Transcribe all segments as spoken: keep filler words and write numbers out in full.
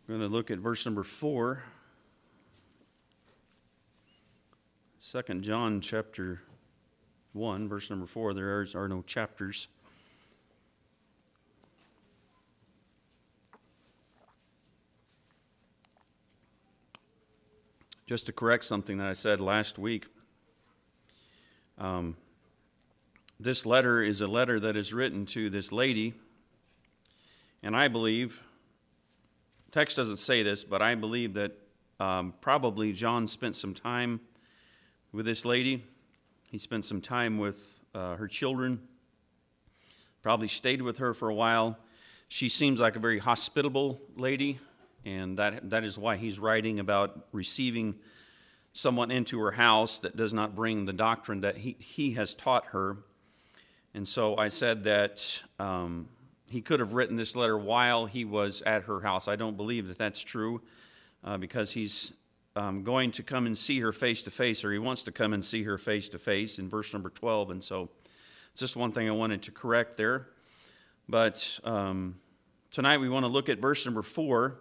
We're going to look at verse number four. Second John chapter one, verse number four. There are no chapters. Just to correct something that I said last week, um, this letter is a letter that is written to this lady, and I believe, text doesn't say this, but I believe that um, probably John spent some time with this lady. He spent some time with uh, her children, probably stayed with her for a while. She seems like a very hospitable lady, and that that is why he's writing about receiving someone into her house that does not bring the doctrine that he, he has taught her. And so I said that um, he could have written this letter while he was at her house. I don't believe that that's true uh, because he's um, going to come and see her face to face, or he wants to come and see her face to face in verse number twelve. And so it's just one thing I wanted to correct there. But um, tonight we want to look at verse number four.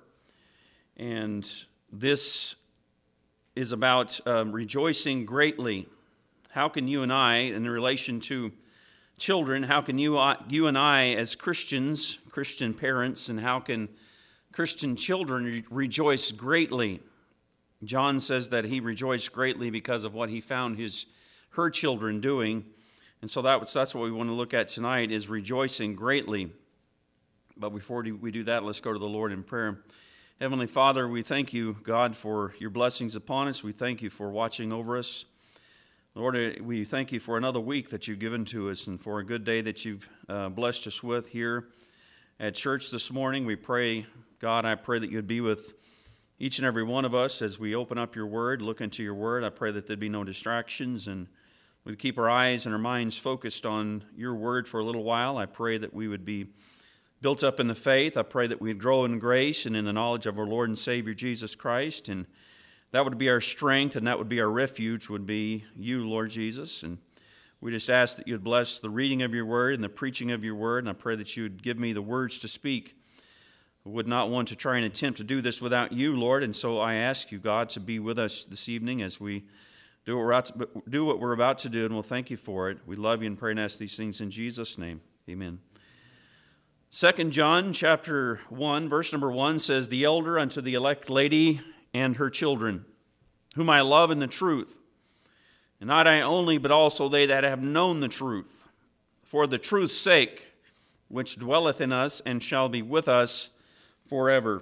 And this is about um, rejoicing greatly. How can you and I, in relation to children, how can you, uh, you and I as Christians, Christian parents, and how can Christian children re- rejoice greatly? John says that he rejoiced greatly because of what he found his her children doing. And so that, that's what we want to look at tonight, is rejoicing greatly. But before we do that, let's go to the Lord in prayer. Heavenly Father, we thank you, God, for your blessings upon us. We thank you for watching over us. Lord, we thank you for another week that you've given to us and for a good day that you've uh, blessed us with here at church this morning. We pray, God, I pray that you'd be with each and every one of us as we open up your word, look into your word. I pray that there'd be no distractions and we'd keep our eyes and our minds focused on your word for a little while. I pray that we would be built up in the faith. I pray that we'd grow in grace and in the knowledge of our Lord and Savior Jesus Christ, and that would be our strength, and that would be our refuge, would be you, Lord Jesus. And we just ask that you'd bless the reading of your word and the preaching of your word, and I pray that you'd give me the words to speak. I would not want to try and attempt to do this without you, Lord, and so I ask you, God, to be with us this evening as we do what we're about to, do what we're about to do, and we'll thank you for it. We love you and pray and ask these things in Jesus' name. Amen. Second John chapter one, verse number one says, "The elder unto the elect lady and her children, whom I love in the truth, and not I only, but also they that have known the truth, for the truth's sake, which dwelleth in us and shall be with us forever."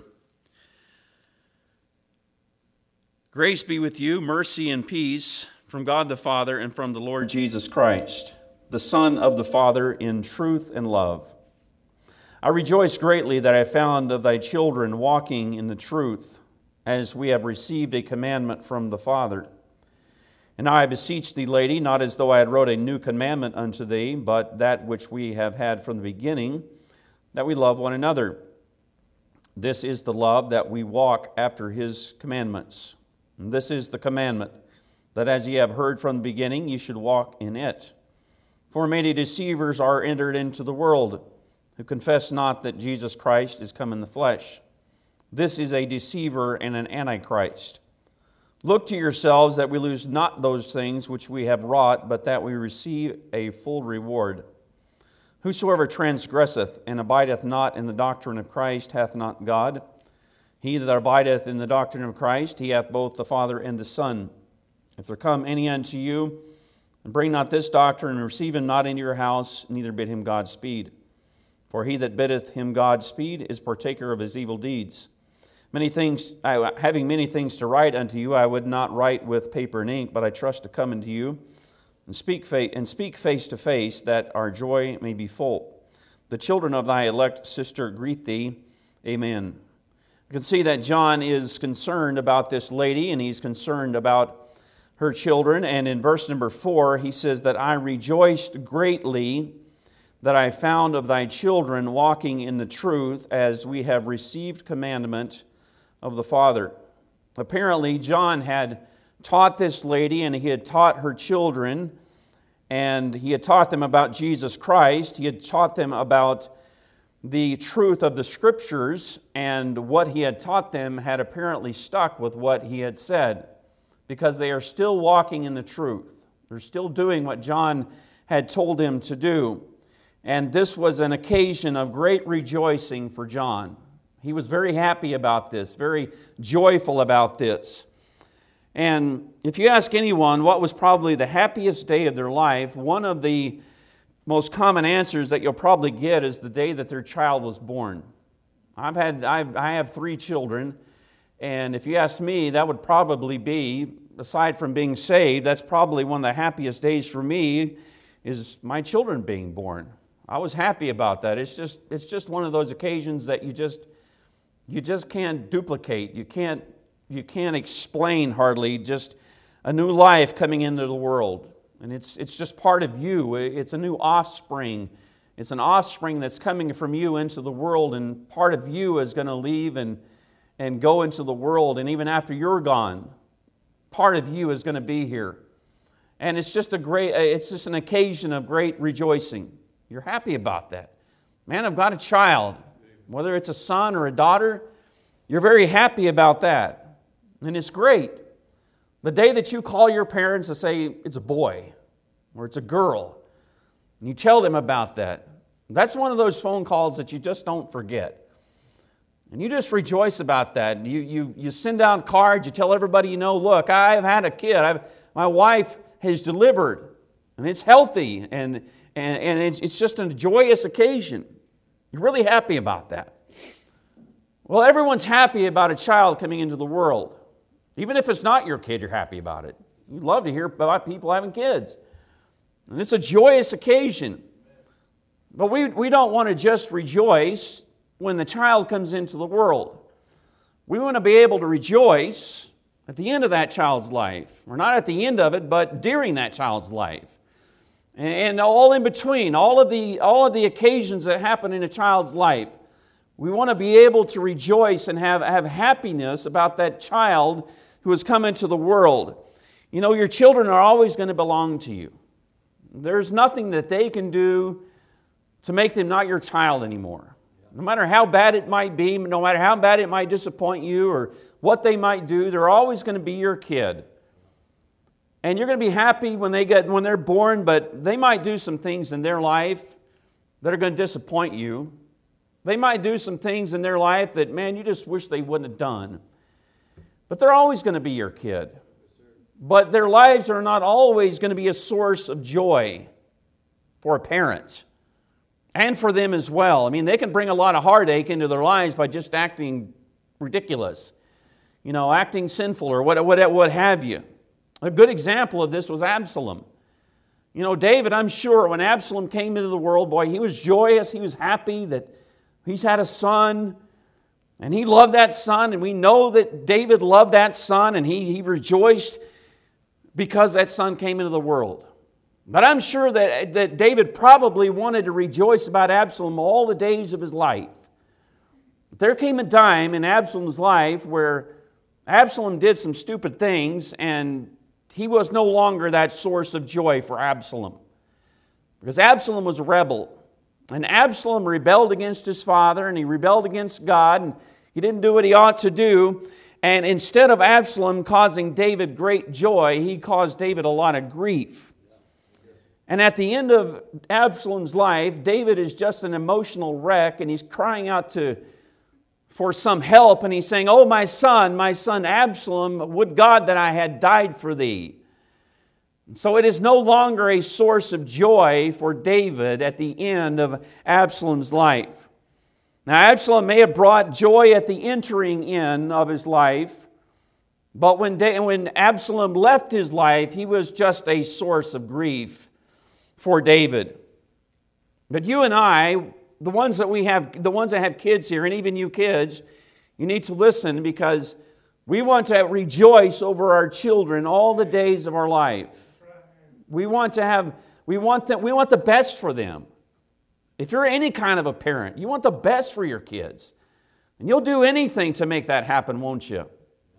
Grace be with you, mercy and peace from God the Father and from the Lord Jesus Christ, the Son of the Father, in truth and love. I rejoice greatly that I found of thy children walking in the truth, as we have received a commandment from the Father. And now I beseech thee, lady, not as though I had wrote a new commandment unto thee, but that which we have had from the beginning, that we love one another. This is the love, that we walk after his commandments. And this is the commandment, that as ye have heard from the beginning, ye should walk in it. For many deceivers are entered into the world, who confess not that Jesus Christ is come in the flesh. This is a deceiver and an antichrist. Look to yourselves that we lose not those things which we have wrought, but that we receive a full reward. Whosoever transgresseth and abideth not in the doctrine of Christ hath not God. He that abideth in the doctrine of Christ, he hath both the Father and the Son. If there come any unto you, and bring not this doctrine, and receive him not into your house, neither bid him Godspeed. For he that biddeth him Godspeed is partaker of his evil deeds. Many things, I, having many things to write unto you, I would not write with paper and ink, but I trust to come unto you and speak fa- and speak face to face, that our joy may be full. The children of thy elect sister greet thee. Amen. You can see that John is concerned about this lady, and he's concerned about her children. And in verse number four, he says that I rejoiced greatly that I found of thy children walking in the truth, as we have received commandment of the Father. Apparently, John had taught this lady, and he had taught her children, and he had taught them about Jesus Christ. He had taught them about the truth of the Scriptures, and what he had taught them had apparently stuck with what he had said, because they are still walking in the truth. They're still doing what John had told them to do. And this was an occasion of great rejoicing for John. He was very happy about this, very joyful about this. And if you ask anyone what was probably the happiest day of their life, one of the most common answers that you'll probably get is the day that their child was born. I've had, I've, I have three children, and if you ask me, that would probably be, aside from being saved, that's probably one of the happiest days for me, is my children being born. I was happy about that. It's just, it's just one of those occasions that you just, you just can't duplicate. You can't, you can't explain hardly, just a new life coming into the world. And it's, it's just part of you. It's a new offspring. It's an offspring that's coming from you into the world, and part of you is going to leave and, and go into the world. And even after you're gone, part of you is going to be here. And it's just a great, it's just an occasion of great rejoicing. You're happy about that. Man, I've got a child. Whether it's a son or a daughter, you're very happy about that. And it's great. The day that you call your parents and say it's a boy or it's a girl, and you tell them about that, that's one of those phone calls that you just don't forget. And you just rejoice about that. You, you, you send out cards, you tell everybody you know, look, I've had a kid. I've, my wife has delivered, and it's healthy, and And, and it's, it's just a joyous occasion. You're really happy about that. Well, everyone's happy about a child coming into the world. Even if it's not your kid, you're happy about it. You'd love to hear about people having kids. And it's a joyous occasion. But we, we don't want to just rejoice when the child comes into the world. We want to be able to rejoice at the end of that child's life. Or not at the end of it, but during that child's life. And all in between, all of the all of the occasions that happen in a child's life, we want to be able to rejoice and have, have happiness about that child who has come into the world. You know, your children are always going to belong to you. There's nothing that they can do to make them not your child anymore. No matter how bad it might be, no matter how bad it might disappoint you or what they might do, they're always going to be your kid. And you're going to be happy when they get when they're born, but they might do some things in their life that are going to disappoint you. They might do some things in their life that, man, you just wish they wouldn't have done. But they're always going to be your kid. But their lives are not always going to be a source of joy for a parent and for them as well. I mean, they can bring a lot of heartache into their lives by just acting ridiculous, you know, acting sinful or what, what, what have you. A good example of this was Absalom. You know, David, I'm sure when Absalom came into the world, boy, he was joyous. He was happy that he's had a son, and he loved that son, and we know that David loved that son, and he, he rejoiced because that son came into the world. But I'm sure that, that David probably wanted to rejoice about Absalom all the days of his life. But there came a time in Absalom's life where Absalom did some stupid things, and he was no longer that source of joy for Absalom. Because Absalom was a rebel. And Absalom rebelled against his father, and he rebelled against God, and he didn't do what he ought to do. And instead of Absalom causing David great joy, he caused David a lot of grief. And at the end of Absalom's life, David is just an emotional wreck, and he's crying out to for some help, and he's saying, "Oh, my son, my son Absalom, would God that I had died for thee." So it is no longer a source of joy for David at the end of Absalom's life. Now, Absalom may have brought joy at the entering in of his life, but when, da- when Absalom left his life, he was just a source of grief for David. But you and I, the ones that we have, the ones that have kids here, and even you kids, you need to listen, because we want to rejoice over our children all the days of our life. We want to have, we want that, we want the best for them. If you're any kind of a parent, you want the best for your kids. And you'll do anything to make that happen, won't you?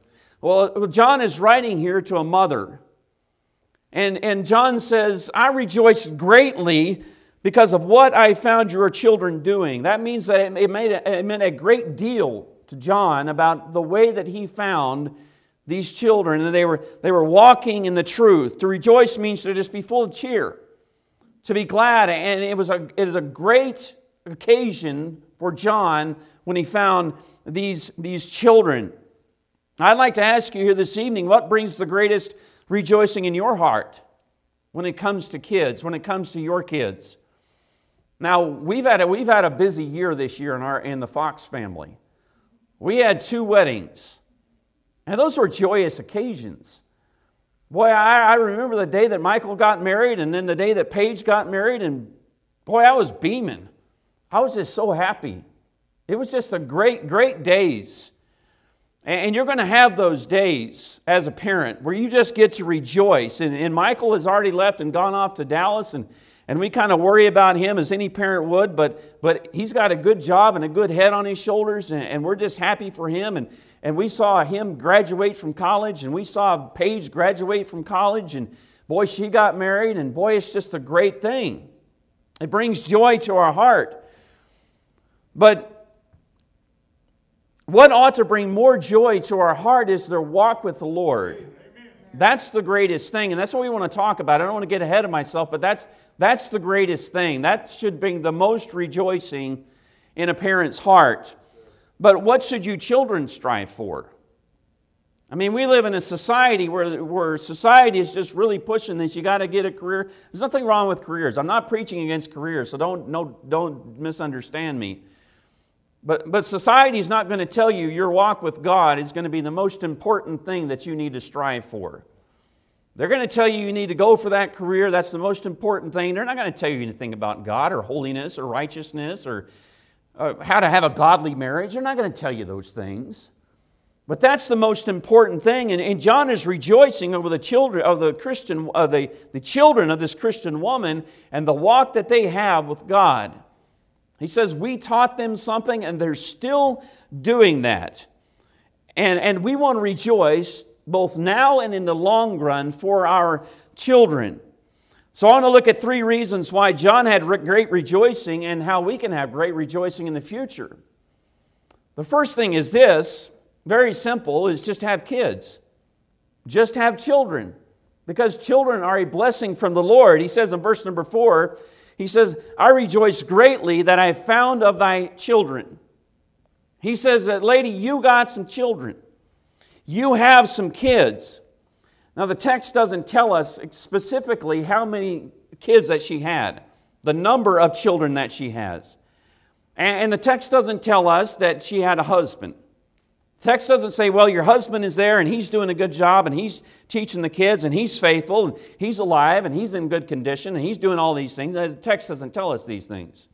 Well, John is writing here to a mother. And, and John says, "I rejoice greatly because of what I found your children doing. That means that it, made a, it meant a great deal to John about the way that he found these children, and they were, they were walking in the truth. To rejoice means to just be full of cheer, to be glad, and it was a, it is a great occasion for John when he found these, these children. I'd like to ask you here this evening, what brings the greatest rejoicing in your heart when it comes to kids, when it comes to your kids? Now, we've had a, we've had a busy year this year in, our, in the Fox family. We had two weddings, and those were joyous occasions. Boy, I, I remember the day that Michael got married, and then the day that Paige got married, and boy, I was beaming. I was just so happy. It was just a great, great days. And you're going to have those days as a parent where you just get to rejoice. And, and Michael has already left and gone off to Dallas, and, and we kind of worry about him as any parent would, but, but he's got a good job and a good head on his shoulders, and, and we're just happy for him. And, and we saw him graduate from college, and we saw Paige graduate from college, and boy, she got married, and boy, it's just a great thing. It brings joy to our heart. But what ought to bring more joy to our heart is their walk with the Lord. Amen. That's the greatest thing, and that's what we want to talk about. I don't want to get ahead of myself, but that's, that's the greatest thing. That should bring the most rejoicing in a parent's heart. But what should you children strive for? I mean, we live in a society where, where society is just really pushing this. You got to get a career. There's nothing wrong with careers. I'm not preaching against careers, so don't, no, don't misunderstand me. But, but society is not going to tell you your walk with God is going to be the most important thing that you need to strive for. They're going to tell you you need to go for that career. That's the most important thing. They're not going to tell you anything about God or holiness or righteousness or uh, how to have a godly marriage. They're not going to tell you those things. But that's the most important thing. And, and John is rejoicing over the children of the Christian, of the, the children of this Christian woman and the walk that they have with God. He says, we taught them something, and they're still doing that. And, and we want to rejoice both now and in the long run for our children. So I want to look at three reasons why John had great rejoicing and how we can have great rejoicing in the future. The first thing is this, very simple, is just have kids. Just have children. Because children are a blessing from the Lord. He says in verse number four, he says, I rejoice greatly that I have found of thy children. He says that, lady, you got some children. You have some kids. Now, the text doesn't tell us specifically how many kids that she had, the number of children that she has. And the text doesn't tell us that she had a husband. The text doesn't say, well, your husband is there and he's doing a good job and he's teaching the kids and he's faithful and he's alive and he's in good condition and he's doing all these things. The text doesn't tell us these things.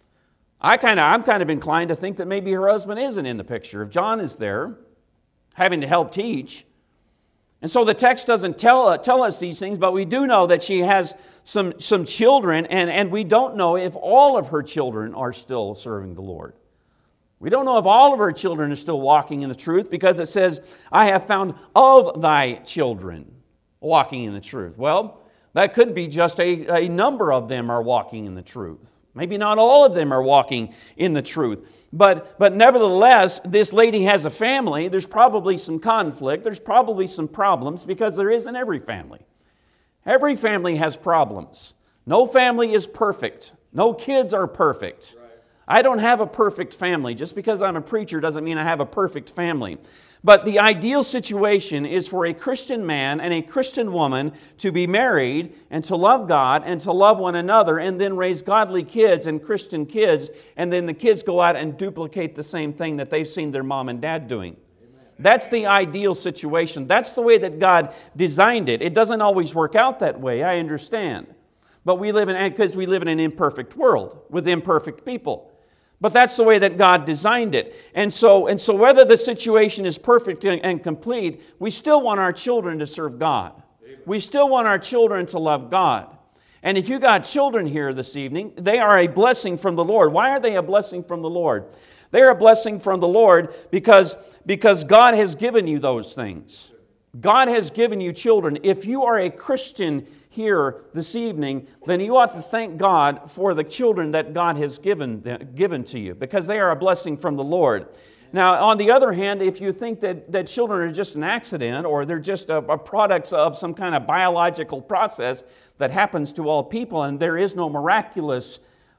I kind of, I'm kind of inclined to think that maybe her husband isn't in the picture. If John is there, having to help teach. And so the text doesn't tell, uh, tell us these things, but we do know that she has some, some children, and, and we don't know if all of her children are still serving the Lord. We don't know if all of her children are still walking in the truth, because it says, I have found of thy children walking in the truth. Well, that could be just a, a number of them are walking in the truth. Maybe not all of them are walking in the truth. But, but nevertheless, this lady has a family. There's probably some conflict. There's probably some problems, because there is in every family. Every family has problems. No family is perfect. No kids are perfect. I don't have a perfect family. Just because I'm a preacher doesn't mean I have a perfect family. But the ideal situation is for a Christian man and a Christian woman to be married and to love God and to love one another and then raise godly kids and Christian kids, and then the kids go out and duplicate the same thing that they've seen their mom and dad doing. Amen. That's the ideal situation. That's the way that God designed it. It doesn't always work out that way, I understand. But we live in, because we live in an imperfect world with imperfect people. But that's the way that God designed it. And so, and so whether the situation is perfect and, and complete, we still want our children to serve God. Amen. We still want our children to love God. And if you got children here this evening, they are a blessing from the Lord. Why are they a blessing from the Lord? They are a blessing from the Lord because, because God has given you those things. God has given you children. If you are a Christian here this evening, then you ought to thank God for the children that God has given, given to you, because they are a blessing from the Lord. Now, on the other hand, if you think that, that children are just an accident or they're just a, a products of some kind of biological process that happens to all people and there is no miraculous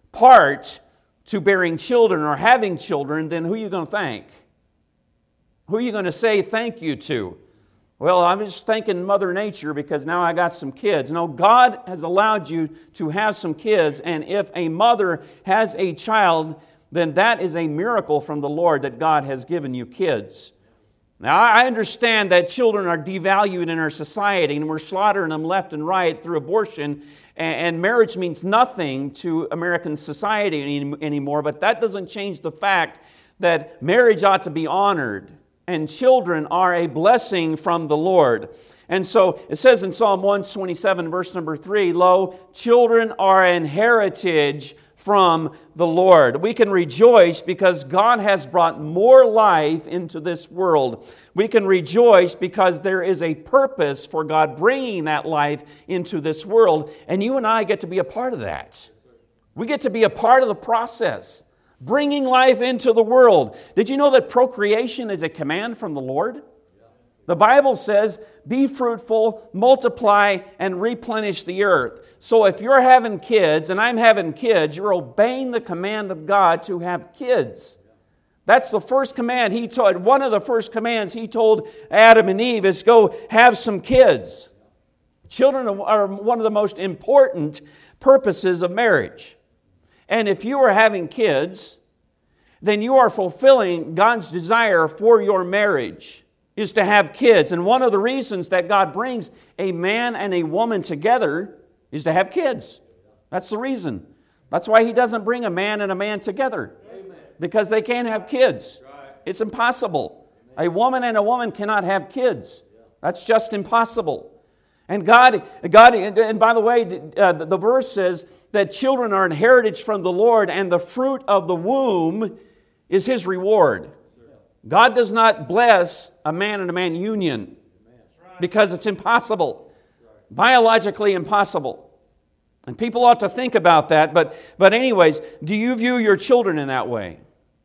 part to bearing children or having children, then who are you going to thank? Who are you going to say thank you to? Well, I'm just thanking Mother Nature because now I got some kids. No, God has allowed you to have some kids, and if a mother has a child, then that is a miracle from the Lord that God has given you kids. Now, I understand that children are devalued in our society, and we're slaughtering them left and right through abortion, and marriage means nothing to American society anymore, but that doesn't change the fact that marriage ought to be honored. And children are a blessing from the Lord. And so it says in Psalm one twenty-seven, verse number three, "Lo, children are an heritage from the Lord." We can rejoice because God has brought more life into this world. We can rejoice because there is a purpose for God bringing that life into this world. And you and I get to be a part of that. We get to be a part of the process. Bringing life into the world. Did you know that procreation is a command from the Lord? The Bible says, be fruitful, multiply, and replenish the earth. So if you're having kids, and I'm having kids, you're obeying the command of God to have kids. That's the first command He told. One of the first commands He told Adam and Eve is go have some kids. Children are one of the most important purposes of marriage. And if you are having kids, then you are fulfilling God's desire for your marriage, is to have kids. And one of the reasons that God brings a man and a woman together is to have kids. That's the reason. That's why He doesn't bring a man and a man together, because they can't have kids. It's impossible. A woman and a woman cannot have kids. That's just impossible. And God, God, and by the way, uh, the, the verse says that children are an heritage from the Lord, and the fruit of the womb is His reward. God does not bless a man and a man union because it's impossible, biologically impossible. And people ought to think about that. But, but anyways, do you view your children in that way?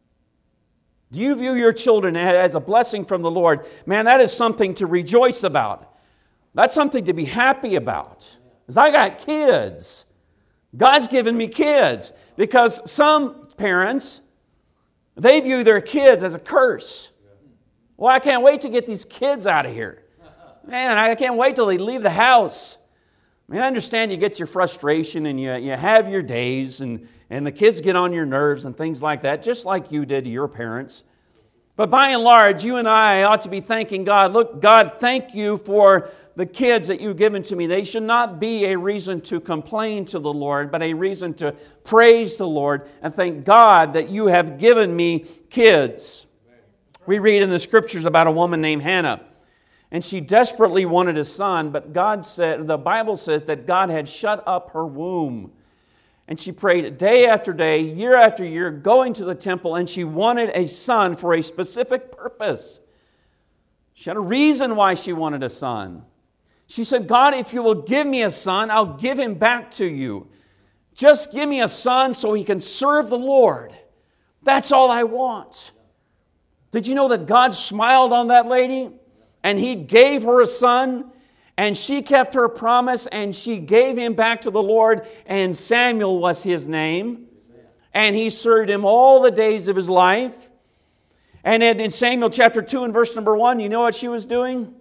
Do you view your children as a blessing from the Lord? Man, that is something to rejoice about. That's something to be happy about. Because I got kids. God's given me kids. Because some parents, they view their kids as a curse. Well, I can't wait to get these kids out of here. Man, I can't wait till they leave the house. I mean, I understand you get your frustration and you, you have your days and, and the kids get on your nerves and things like that, just like you did to your parents. But by and large, you and I ought to be thanking God. Look, God, thank you for the kids that you've given to me. They should not be a reason to complain to the Lord, but a reason to praise the Lord and thank God that you have given me kids. We read in the Scriptures about a woman named Hannah, and she desperately wanted a son, but God said, the Bible says that God had shut up her womb. And she prayed day after day, year after year, going to the temple, and she wanted a son for a specific purpose. She had a reason why she wanted a son. She said, God, if you will give me a son, I'll give him back to you. Just give me a son so he can serve the Lord. That's all I want. Did you know that God smiled on that lady? And He gave her a son, and she kept her promise, and she gave him back to the Lord, and Samuel was his name. And he served him all the days of his life. And in Samuel chapter two and verse number one, you know what she was doing?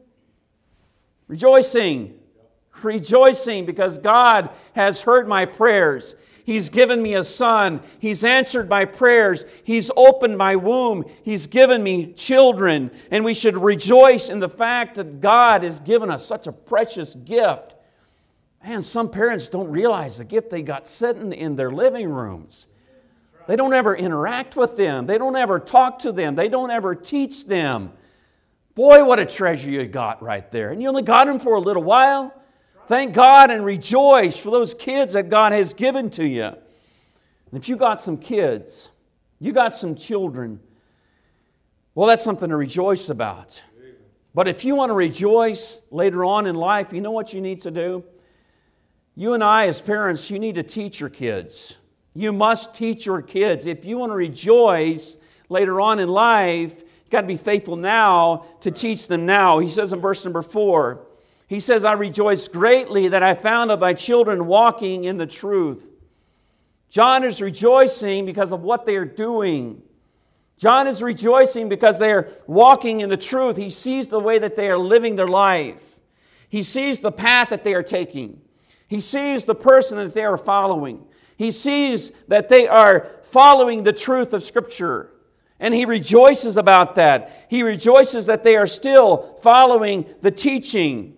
Rejoicing. Rejoicing because God has heard my prayers. He's given me a son. He's answered my prayers. He's opened my womb. He's given me children. And we should rejoice in the fact that God has given us such a precious gift. Man, some parents don't realize the gift they got sitting in their living rooms. They don't ever interact with them. They don't ever talk to them. They don't ever teach them. Boy, what a treasure you got right there. And you only got them for a little while. Thank God and rejoice for those kids that God has given to you. And if you got some kids, you got some children, well, that's something to rejoice about. But if you want to rejoice later on in life, you know what you need to do? You and I as parents, you need to teach your kids. You must teach your kids. If you want to rejoice later on in life, you've got to be faithful now to teach them now. He says in verse number four, he says, I rejoice greatly that I found of thy children walking in the truth. John is rejoicing because of what they are doing. John is rejoicing because they are walking in the truth. He sees the way that they are living their life. He sees the path that they are taking. He sees the person that they are following. He sees that they are following the truth of Scripture. And he rejoices about that. He rejoices that they are still following the teaching.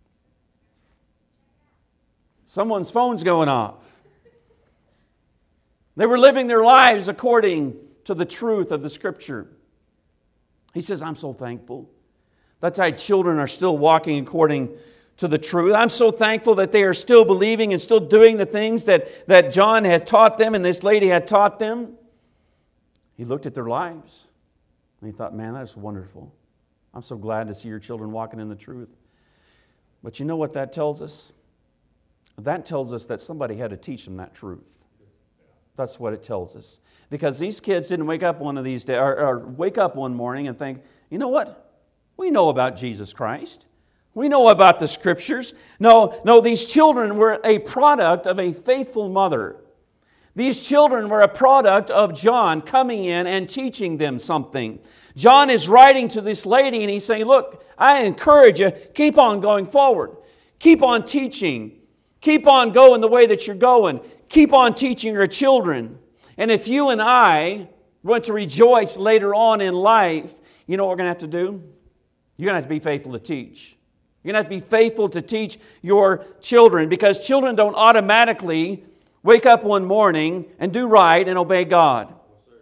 Someone's phone's going off. They were living their lives according to the truth of the Scripture. He says, I'm so thankful that thy children are still walking according to the truth. I'm so thankful that they are still believing and still doing the things that, that John had taught them and this lady had taught them. He looked at their lives and he thought, man, that's wonderful. I'm so glad to see your children walking in the truth. But you know what that tells us? That tells us that somebody had to teach them that truth. That's what it tells us. Because these kids didn't wake up one of these days, or, or wake up one morning and think, you know what? We know about Jesus Christ. We know about the Scriptures. No, no, these children were a product of a faithful mother. These children were a product of John coming in and teaching them something. John is writing to this lady and he's saying, look, I encourage you, keep on going forward. Keep on teaching. Keep on going the way that you're going. Keep on teaching your children. And if you and I want to rejoice later on in life, you know what we're going to have to do? You're going to have to be faithful to teach. You're going to have to be faithful to teach your children, because children don't automatically wake up one morning and do right and obey God.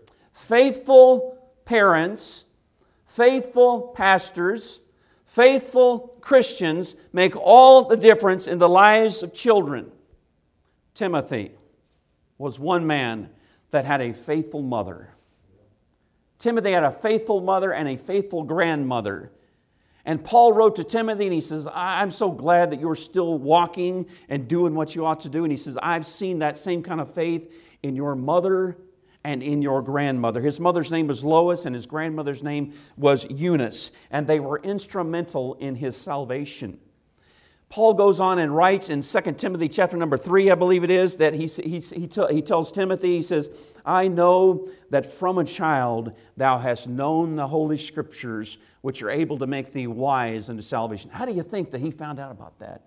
Faithful parents, faithful pastors, faithful Christians make all the difference in the lives of children. Timothy was one man that had a faithful mother. Timothy had a faithful mother and a faithful grandmother. And Paul wrote to Timothy and he says, I'm so glad that you're still walking and doing what you ought to do. And he says, I've seen that same kind of faith in your mother and in your grandmother. His mother's name was Lois and his grandmother's name was Eunice. And they were instrumental in his salvation. Paul goes on and writes in Second Timothy chapter number three, I believe it is, that he, he, he, he tells Timothy, he says, I know that from a child thou hast known the Holy Scriptures, which are able to make thee wise unto salvation. How do you think that he found out about that?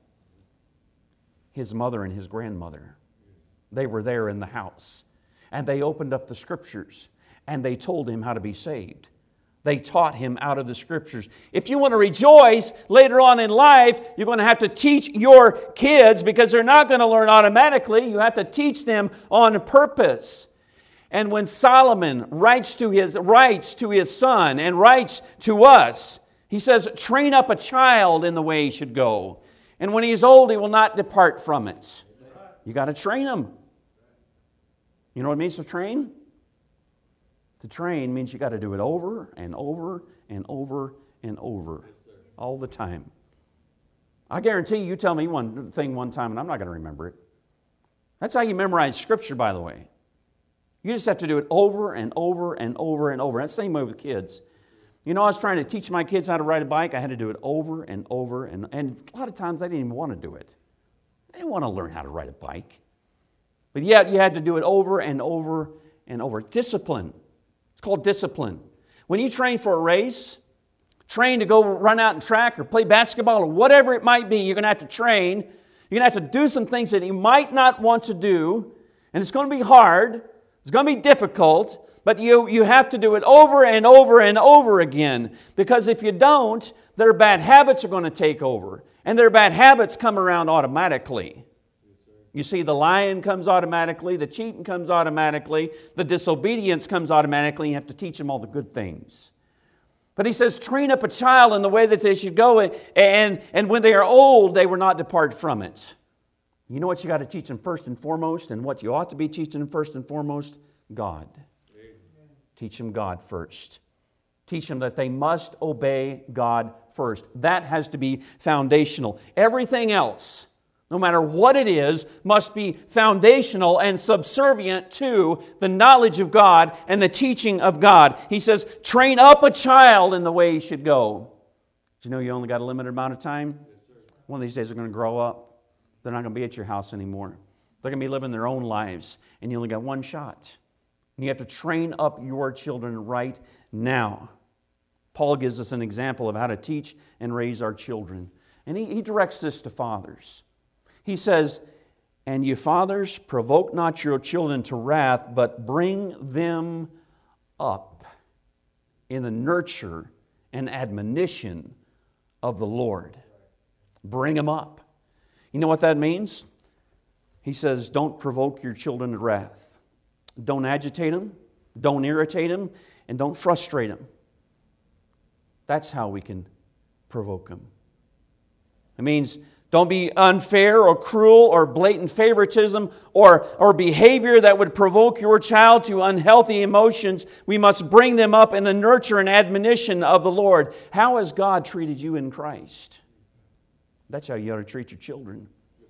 His mother and his grandmother. They were there in the house. And they opened up the Scriptures and they told him how to be saved. They taught him out of the Scriptures. If you want to rejoice later on in life, you're going to have to teach your kids, because they're not going to learn automatically. You have to teach them on purpose. And when Solomon writes to his, writes to his son and writes to us, he says, train up a child in the way he should go. And when he is old, he will not depart from it. You got to train him. You know what it means to train? To train means you got to do it over and over and over and over, all the time. I guarantee you, you tell me one thing one time and I'm not going to remember it. That's how you memorize Scripture, by the way. You just have to do it over and over and over and over. That's the same way with kids. You know, I was trying to teach my kids how to ride a bike. I had to do it over and over. And, and a lot of times I didn't even want to do it. I didn't want to learn how to ride a bike. But yet you had to do it over and over and over. Discipline. It's called discipline. When you train for a race, train to go run out and track or play basketball or whatever it might be, you're going to have to train. You're going to have to do some things that you might not want to do. And it's going to be hard. It's going to be difficult. But you, you have to do it over and over and over again. Because if you don't, their bad habits are going to take over. And their bad habits come around automatically. You see, the lying comes automatically, the cheating comes automatically, the disobedience comes automatically. You have to teach them all the good things. But he says, train up a child in the way that they should go, and, and when they are old, they will not depart from it. You know what you got to teach them first and foremost, and what you ought to be teaching them first and foremost? God. Amen. Teach them God first. Teach them that they must obey God first. That has to be foundational. Everything else, no matter what it is, must be foundational and subservient to the knowledge of God and the teaching of God. He says, train up a child in the way he should go. Do you know you only got a limited amount of time? One of these days they're going to grow up. They're not going to be at your house anymore. They're going to be living their own lives, and you only got one shot. And you have to train up your children right now. Paul gives us an example of how to teach and raise our children. And he, he directs this to fathers. He says, and you fathers, provoke not your children to wrath, but bring them up in the nurture and admonition of the Lord. Bring them up. You know what that means? He says, don't provoke your children to wrath. Don't agitate them, don't irritate them, and don't frustrate them. That's how we can provoke them. It means don't be unfair or cruel or blatant favoritism or, or behavior that would provoke your child to unhealthy emotions. We must bring them up in the nurture and admonition of the Lord. How has God treated you in Christ? That's how you ought to treat your children.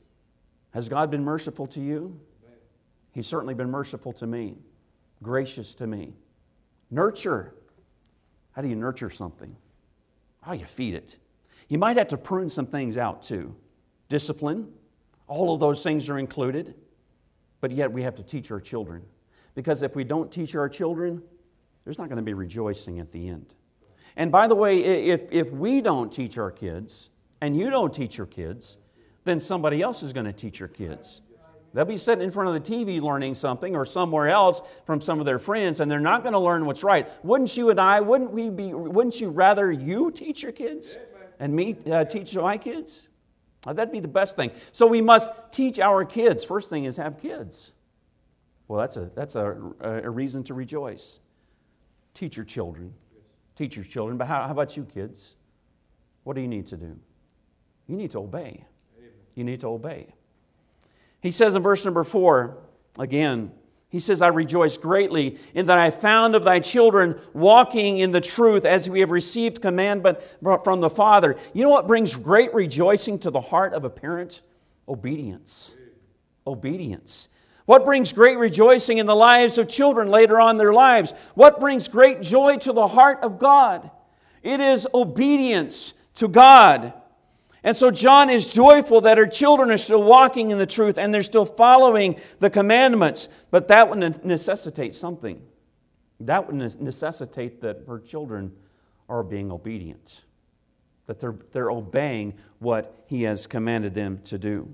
Has God been merciful to you? He's certainly been merciful to me, gracious to me. Nurture. How do you nurture something? How you feed it. You might have to prune some things out too. Discipline, all of those things are included. But yet we have to teach our children. Because if we don't teach our children, there's not going to be rejoicing at the end. And by the way, if, if we don't teach our kids, and you don't teach your kids, then somebody else is going to teach your kids. They'll be sitting in front of the T V learning something or somewhere else from some of their friends, and they're not going to learn what's right. Wouldn't you and I, wouldn't we be, wouldn't you rather you teach your kids and me uh, teach my kids? Uh, that'd be the best thing. So we must teach our kids. First thing is have kids. Well, that's a that's a, a reason to rejoice. Teach your children. Teach your children. But how, how about you kids? What do you need to do? You need to obey. You need to obey. He says in verse number four, again, he says, I rejoice greatly in that I found of thy children walking in the truth as we have received commandment from the Father. You know what brings great rejoicing to the heart of a parent? Obedience. Obedience. What brings great rejoicing in the lives of children later on in their lives? What brings great joy to the heart of God? It is obedience to God. And so John is joyful that her children are still walking in the truth and they're still following the commandments. But that would necessitate something. That would necessitate that her children are being obedient. That they're, they're obeying what He has commanded them to do.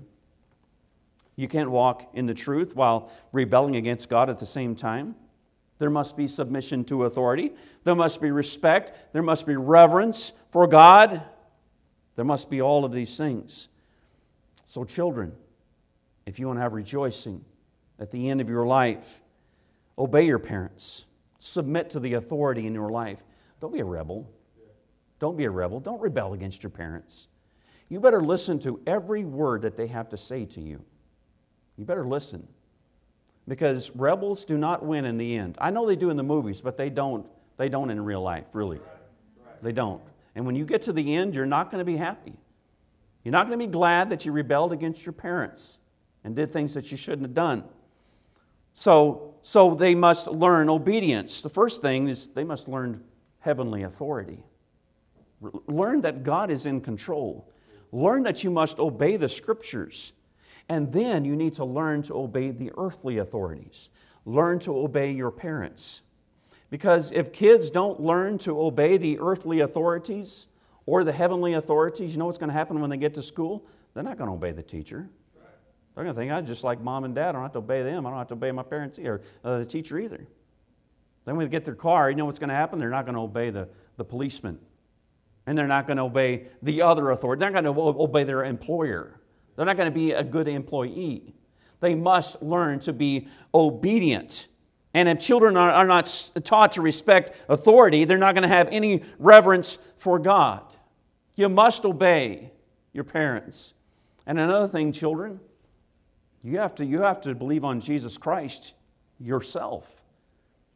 You can't walk in the truth while rebelling against God at the same time. There must be submission to authority. There must be respect. There must be reverence for God. There must be all of these things. So children, if you want to have rejoicing at the end of your life, obey your parents. Submit to the authority in your life. Don't be a rebel. Don't be a rebel. Don't rebel against your parents. You better listen to every word that they have to say to you. You better listen. Because rebels do not win in the end. I know they do in the movies, but they don't, they don't in real life, really. They don't. And when you get to the end, you're not going to be happy. You're not going to be glad that you rebelled against your parents and did things that you shouldn't have done. So, so they must learn obedience. The first thing is they must learn heavenly authority. Learn that God is in control. Learn that you must obey the Scriptures. And then you need to learn to obey the earthly authorities. Learn to obey your parents. Because if kids don't learn to obey the earthly authorities or the heavenly authorities, you know what's going to happen when they get to school? They're not going to obey the teacher. They're going to think, I'm just like mom and dad. I don't have to obey them. I don't have to obey my parents or uh, the teacher either. Then when they get their car, you know what's going to happen? They're not going to obey the, the policeman. And they're not going to obey the other authority. They're not going to obey their employer. They're not going to be a good employee. They must learn to be obedient. And if children are, are not taught to respect authority, they're not going to have any reverence for God. You must obey your parents. And another thing, children, you have to, you have to believe on Jesus Christ yourself.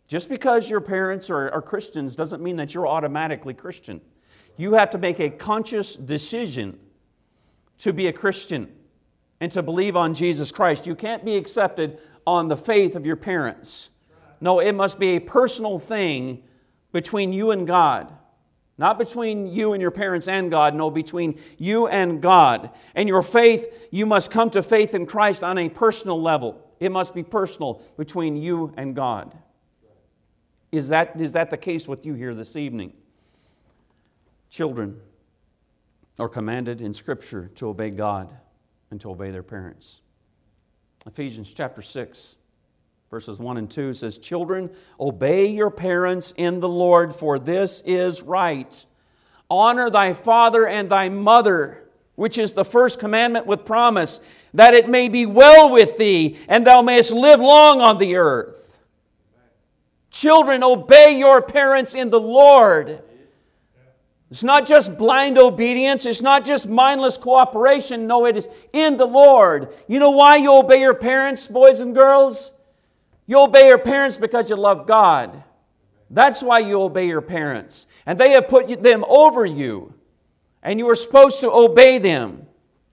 Just because your parents are, are Christians doesn't mean that you're automatically Christian. You have to make a conscious decision to be a Christian and to believe on Jesus Christ. You can't be accepted on the faith of your parents. No, it must be a personal thing between you and God. Not between you and your parents and God, no, between you and God. And your faith, you must come to faith in Christ on a personal level. It must be personal between you and God. Is that, is that the case with you here this evening? Children are commanded in Scripture to obey God and to obey their parents. Ephesians chapter six, verses one and two says, "Children, obey your parents in the Lord, for this is right. Honor thy father and thy mother, which is the first commandment with promise, that it may be well with thee, and thou mayest live long on the earth." Children, obey your parents in the Lord. It's not just blind obedience. It's not just mindless cooperation. No, it is in the Lord. You know why you obey your parents, boys and girls? You obey your parents because you love God. That's why you obey your parents. And they have put them over you. And you are supposed to obey them.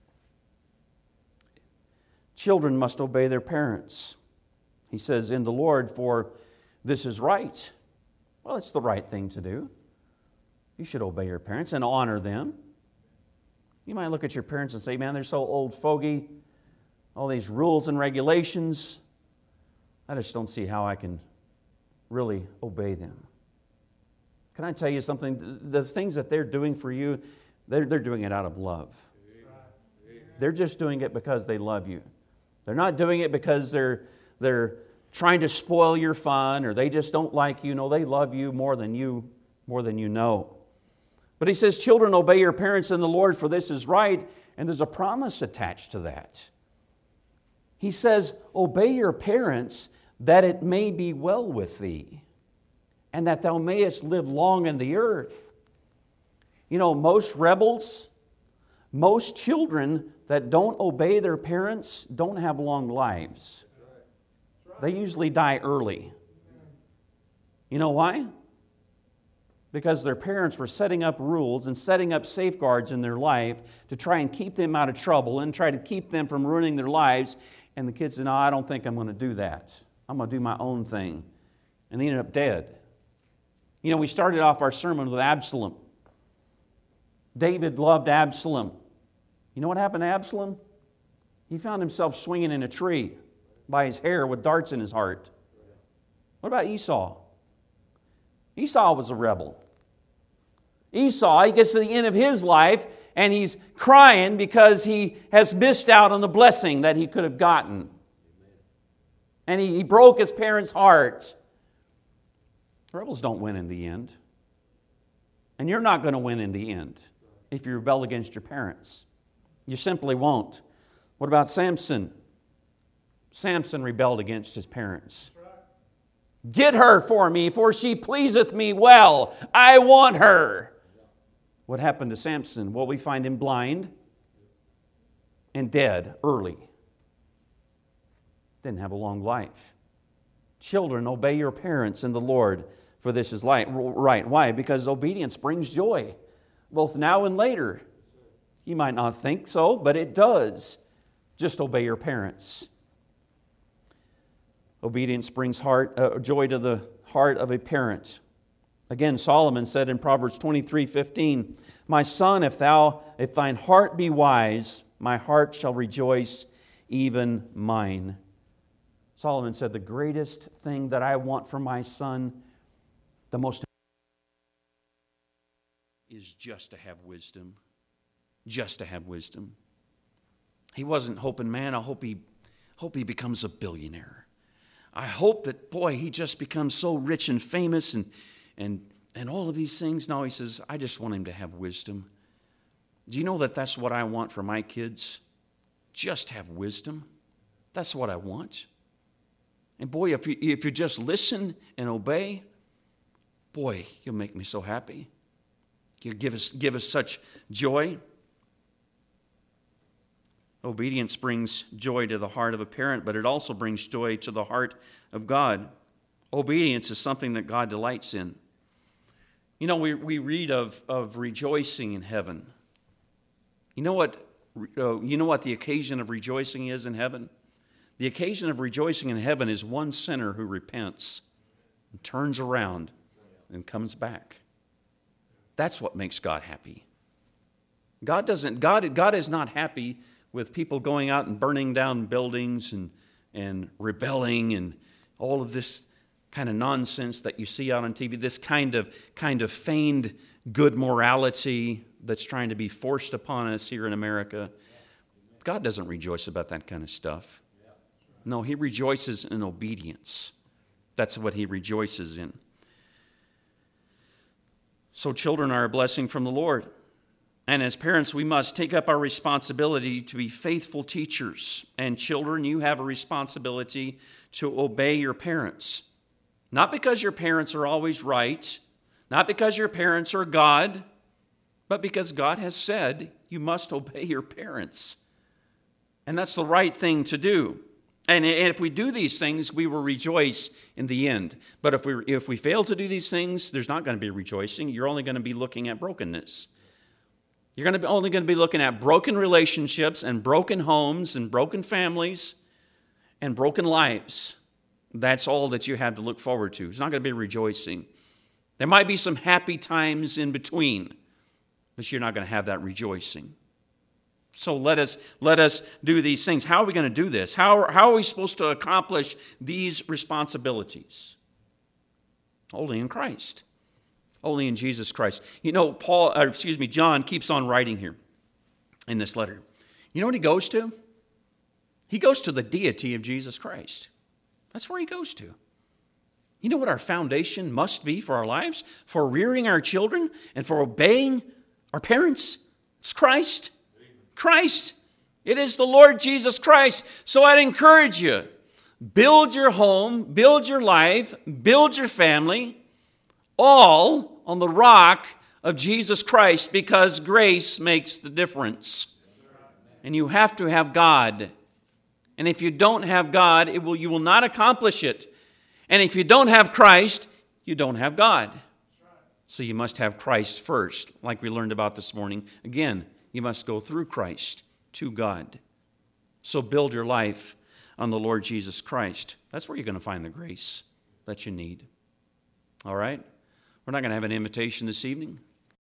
Children must obey their parents. He says, in the Lord, for this is right. Well, it's the right thing to do. You should obey your parents and honor them. You might look at your parents and say, man, they're so old fogey. All these rules and regulations. I just don't see how I can really obey them. Can I tell you something? The things that they're doing for you, they're, they're doing it out of love. They're just doing it because they love you. They're not doing it because they're, they're trying to spoil your fun or they just don't like you. No, they love you more than you, more than you know. But he says, children, obey your parents in the Lord, for this is right. And there's a promise attached to that. He says, obey your parents that it may be well with thee, and that thou mayest live long in the earth. You know, most rebels, most children that don't obey their parents don't have long lives. They usually die early. You know why? Because their parents were setting up rules and setting up safeguards in their life to try and keep them out of trouble and try to keep them from ruining their lives. And the kids said, no, I don't think I'm going to do that. I'm going to do my own thing. And they ended up dead. You know, we started off our sermon with Absalom. David loved Absalom. You know what happened to Absalom? He found himself swinging in a tree by his hair with darts in his heart. What about Esau? Esau was a rebel. Esau, he gets to the end of his life and he's crying because he has missed out on the blessing that he could have gotten. And he, he broke his parents' heart. Rebels don't win in the end. And you're not going to win in the end if you rebel against your parents. You simply won't. What about Samson? Samson rebelled against his parents. Get her for me, for she pleaseth me well. I want her. What happened to Samson? Well, we find him blind and dead early. Didn't have a long life. Children, obey your parents in the Lord, for this is right. Why? Because obedience brings joy, both now and later. You might not think so, but it does. Just obey your parents. Obedience brings heart, uh, joy to the heart of a parent. Again, Solomon said in Proverbs twenty-three fifteen, my son, if thou, if thine heart be wise, my heart shall rejoice, even mine. Solomon said, the greatest thing that I want for my son, the most is just to have wisdom. Just to have wisdom. He wasn't hoping, man, I hope he, hope he becomes a billionaire. I hope that, boy, he just becomes so rich and famous and, and, and all of these things. No, he says, I just want him to have wisdom. Do you know that that's what I want for my kids? Just have wisdom. That's what I want. And boy, if you, if you just listen and obey, boy, you'll make me so happy. You'll give us, give us such joy. Obedience brings joy to the heart of a parent, but it also brings joy to the heart of God. Obedience is something that God delights in. You know, we, we read of, of rejoicing in heaven. You know what, uh, you know what the occasion of rejoicing is in heaven? The occasion of rejoicing in heaven is one sinner who repents and turns around and comes back. That's what makes God happy. God doesn't, God, God is not happy with people going out and burning down buildings and, and rebelling and all of this kind of nonsense that you see out on T V, this kind of kind of feigned good morality that's trying to be forced upon us here in America. God doesn't rejoice about that kind of stuff. No, He rejoices in obedience. That's what He rejoices in. So children are a blessing from the Lord. And as parents, we must take up our responsibility to be faithful teachers. And children, you have a responsibility to obey your parents. Not because your parents are always right, not because your parents are God, but because God has said you must obey your parents. And that's the right thing to do. And if we do these things, we will rejoice in the end. But if we if we fail to do these things, there's not going to be rejoicing. You're only going to be looking at brokenness. You're going to be only going to be looking at broken relationships and broken homes and broken families and broken lives. That's all that you have to look forward to. It's not going to be rejoicing. There might be some happy times in between, but you're not going to have that rejoicing. So let us let us do these things. How are we going to do this? How, how are we supposed to accomplish these responsibilities? Only in Christ. Only in Jesus Christ. You know, Paul, or excuse me, John keeps on writing here in this letter. You know what he goes to? He goes to the deity of Jesus Christ. That's where he goes to. You know what our foundation must be for our lives? For rearing our children and for obeying our parents? It's Christ. Christ. It is the Lord Jesus Christ. So I'd encourage you, build your home, build your life, build your family, all on the rock of Jesus Christ, because grace makes the difference. And you have to have God. And if you don't have God, it will, you will not accomplish it. And if you don't have Christ, you don't have God. So you must have Christ first, like we learned about this morning. Again, you must go through Christ to God. So build your life on the Lord Jesus Christ. That's where you're going to find the grace that you need. All right? We're not going to have an invitation this evening.